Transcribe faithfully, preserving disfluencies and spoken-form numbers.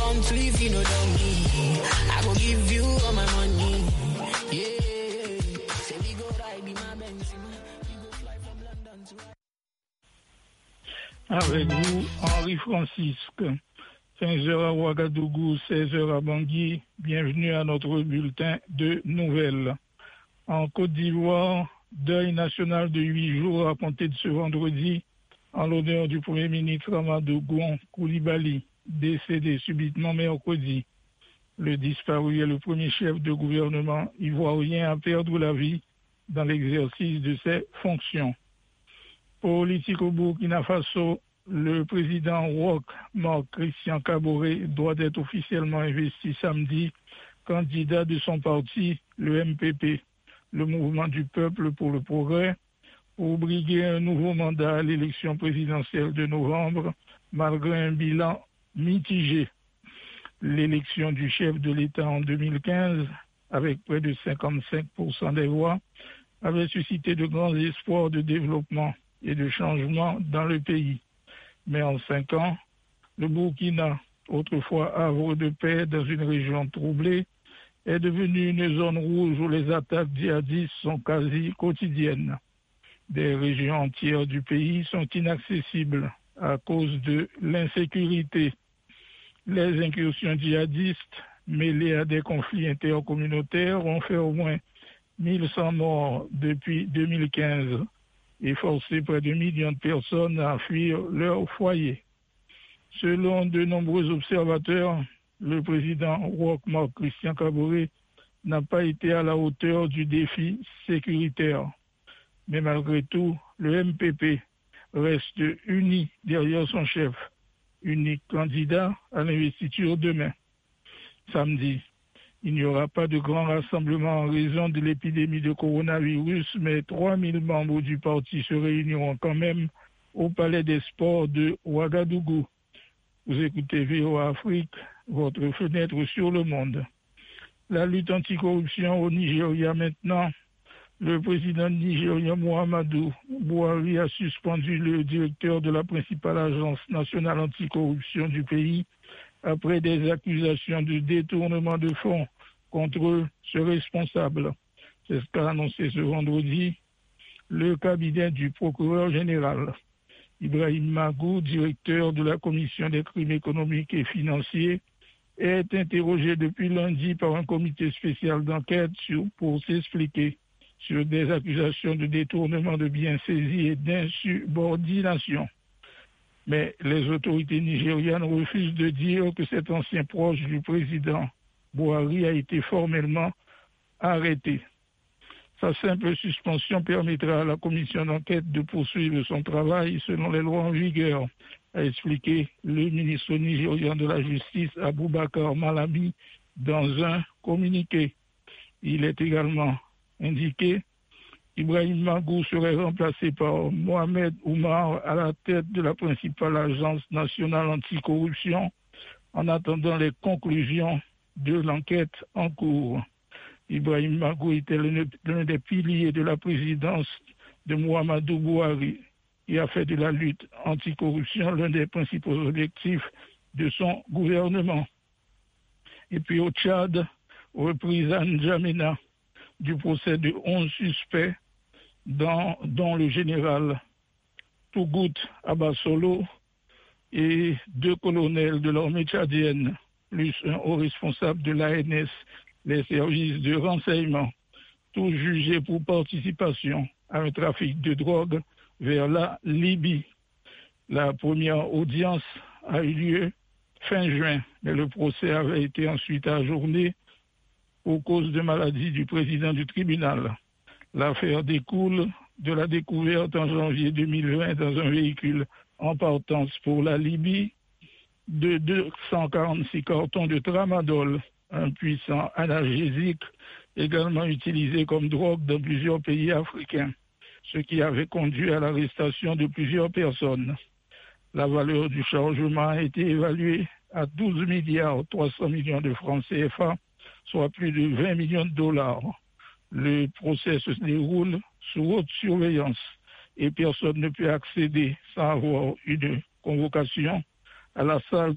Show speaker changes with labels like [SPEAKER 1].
[SPEAKER 1] want to if you know don't me. I go give you all my money. Yeah, say we go ride in my Benzema. We go fly from London to.
[SPEAKER 2] Avec vous, Henri Francisque. quinze heures à Ouagadougou, seize heures à Bangui. Bienvenue à notre bulletin de nouvelles. En Côte d'Ivoire, deuil national de huit jours à compter de ce vendredi en l'honneur du Premier ministre Amadou Gon Coulibaly, décédé subitement mercredi. Le disparu est le premier chef de gouvernement ivoirien à perdre la vie dans l'exercice de ses fonctions. Politique au Burkina Faso, le président Roch Marc Christian Kaboré doit être officiellement investi samedi candidat de son parti, le M P P, le Mouvement du Peuple pour le Progrès, pour briguer un nouveau mandat à l'élection présidentielle de novembre, malgré un bilan mitigé. L'élection du chef de l'État en deux mille quinze, avec près de cinquante-cinq pour cent des voix, avait suscité de grands espoirs de développement et de changement dans le pays. Mais en cinq ans, le Burkina, autrefois havre de paix dans une région troublée, est devenu une zone rouge où les attaques djihadistes sont quasi quotidiennes. Des régions entières du pays sont inaccessibles à cause de l'insécurité. Les incursions djihadistes, mêlées à des conflits intercommunautaires, ont fait au moins mille cent morts depuis deux mille quinze et forcé près de millions de personnes à fuir leur foyer. Selon de nombreux observateurs, le président Roch Marc Christian Kaboré n'a pas été à la hauteur du défi sécuritaire. Mais malgré tout, le M P P reste uni derrière son chef, unique candidat à l'investiture demain. Samedi, il n'y aura pas de grand rassemblement en raison de l'épidémie de coronavirus, mais trois mille membres du parti se réuniront quand même au Palais des Sports de Ouagadougou. Vous écoutez V O A Afrique, votre fenêtre sur le monde. La lutte anticorruption au Nigeria maintenant. Le président nigérien Muhammadu Buhari a suspendu le directeur de la principale agence nationale anticorruption du pays après des accusations de détournement de fonds contre ce responsable. C'est ce qu'a annoncé ce vendredi le cabinet du procureur général. Ibrahim Magou, directeur de la commission des crimes économiques et financiers, est interrogé depuis lundi par un comité spécial d'enquête sur, pour s'expliquer sur des accusations de détournement de biens saisis et d'insubordination. Mais les autorités nigérianes refusent de dire que cet ancien proche du président Buhari a été formellement arrêté. Sa simple suspension permettra à la commission d'enquête de poursuivre son travail selon les lois en vigueur, a expliqué le ministre nigérien de la Justice Aboubakar Malami dans un communiqué. Il est également indiqué qu'Ibrahim Magou serait remplacé par Mohamed Oumar à la tête de la principale agence nationale anticorruption en attendant les conclusions de l'enquête en cours. Ibrahim Magou était l'un des piliers de la présidence de Muhammadu Buhari et a fait de la lutte anticorruption l'un des principaux objectifs de son gouvernement. Et puis au Tchad, reprise à N'Djamena du procès de onze suspects, dans, dont le général Tougout Abasolo et deux colonels de l'armée tchadienne, plus un haut responsable de l'A N S, les services de renseignement, tous jugés pour participation à un trafic de drogue vers la Libye. La première audience a eu lieu fin juin, mais le procès avait été ensuite ajourné aux causes de maladie du président du tribunal. L'affaire découle de la découverte en janvier deux mille vingt dans un véhicule en partance pour la Libye de deux cent quarante-six cartons de tramadol, un puissant analgésique également utilisé comme drogue dans plusieurs pays africains, ce qui avait conduit à l'arrestation de plusieurs personnes. La valeur du chargement a été évaluée à douze milliards trois cents millions de francs C F A, soit plus de vingt millions de dollars. Le procès se déroule sous haute surveillance et personne ne peut accéder sans avoir une convocation à la salle